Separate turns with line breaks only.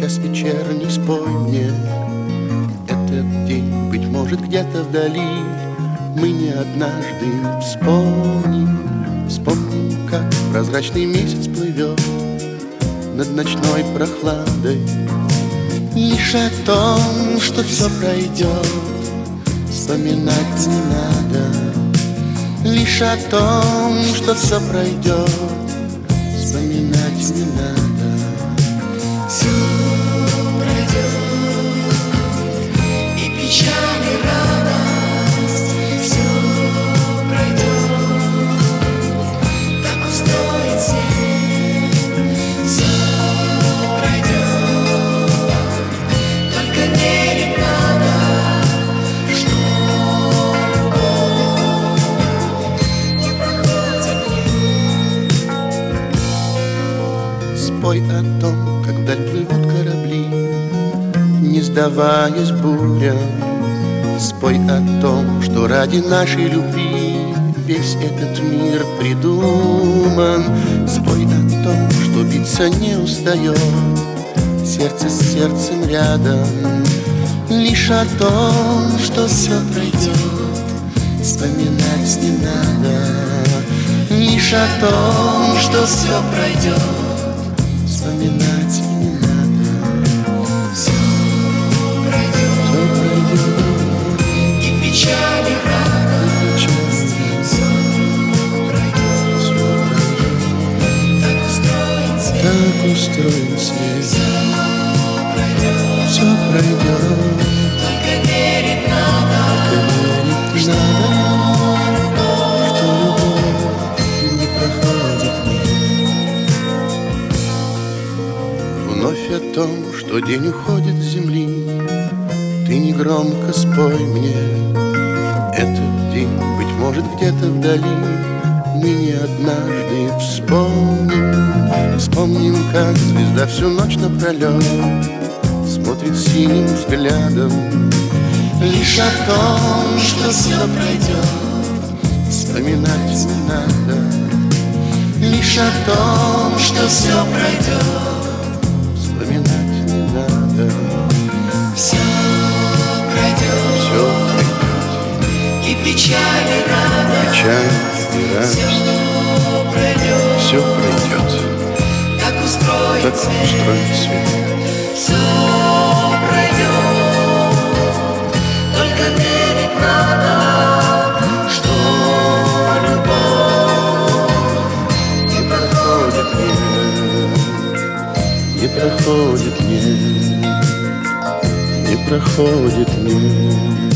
час вечерний, спой мне этот день. Быть может, где-то вдали мы не однажды вспомним. Вспомним, как прозрачный месяц плывет над ночной прохладой. Лишь о том, что все пройдет, вспоминать не надо. Лишь о том, что все пройдет, вспоминать не надо.
Все пройдет, и печаль, и радость. Все пройдет, так устроен свет. Все пройдет, только верить надо, что любовь не проходит.
Спой о том, как вдаль плывут корабли, не сдаваясь бурям. Спой о том, что ради нашей любви весь этот мир придуман. Спой о том, что биться не устает сердце с сердцем рядом. Лишь о том, что все пройдет, вспоминать не надо. Лишь о том, что все пройдет, вспоминать не надо.
Все пройдет, и печаль, и радость. Все пройдет, так устроен свет.
Так устроен свет.
Все
Все пройдет,
только верить надо,
что любовь не проходит мимо. Вновь о том, что день уходит с земли, ты негромко спой мне этот день. Быть может, где-то вдали мы не однажды вспомним. Вспомним, как звезда всю ночь напролет смотрит синим взглядом. Лишь о том, что все пройдет, вспоминать не надо. Лишь о том, что все пройдет, вспоминать не надо.
все пройдет,
Все пройдет,
и печаль, и радость.
печаль и радость.
Все
Все
пройдет,
пройдет,
так устроен
так
свет.
устроен свет.
Все пройдет, только верить надо, что любовь
Не проходит мне, не проходит мне, не проходит мне.